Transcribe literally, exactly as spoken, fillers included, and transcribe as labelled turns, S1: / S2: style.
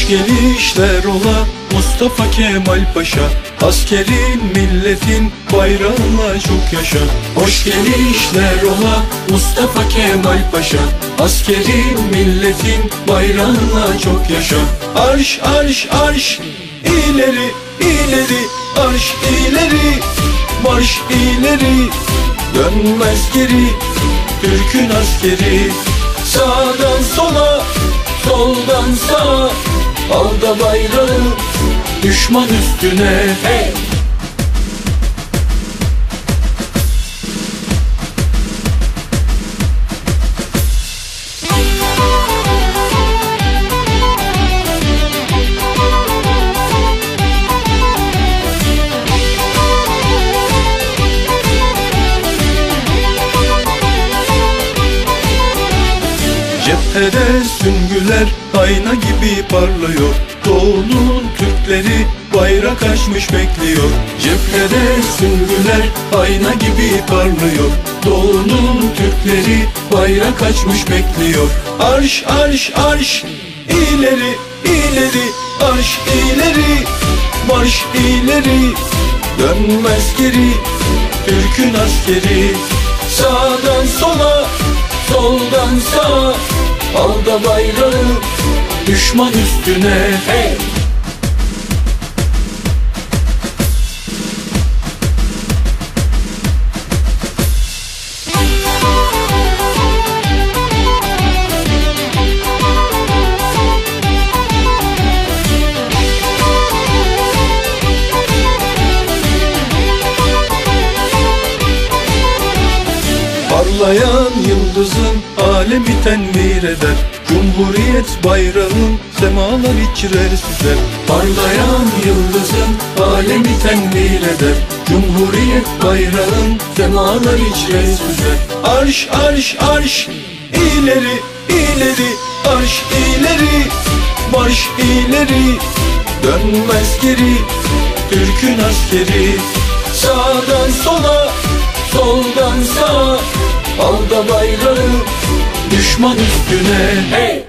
S1: gelişler ola Mustafa Kemal Paşa. Askerin milletin bayrağına çok yaşa. Hoş gelişler ola Mustafa Kemal Paşa. Askerin milletin bayrağına çok yaşa. Arş arş arş ileri ileri, arş ileri, marş ileri, dönmez geri Türk'ün askeri. Sağdan sola, soldan sağa, al da bayrağı düşman üstüne. Hey! Cephede süngüler ayna gibi parlıyor. Doğunun Türkleri bayrak açmış bekliyor. Cephede süngüler ayna gibi parlıyor. Doğunun Türkleri bayrak açmış bekliyor. Arş arş arş ileri ileri, arş ileri, marş ileri, dönmez geri Türk'ün askeri. Sağdan sola, soldan sağa, al da bayrağı düşman üstüne. Hey! Parlayan yıldızın alemi tenvir eder. Cumhuriyet bayrağın semalar içrer süzer. Parlayan yıldızın alemi tenvir eder. Cumhuriyet bayrağın semalar içrer süzer. Arş arş arş ileri ileri, arş ileri, marş ileri, dönmez geri Türk'ün askeri. Sağdan sola, soldan sağa, al da bayrağı düşman üstüne. Hey!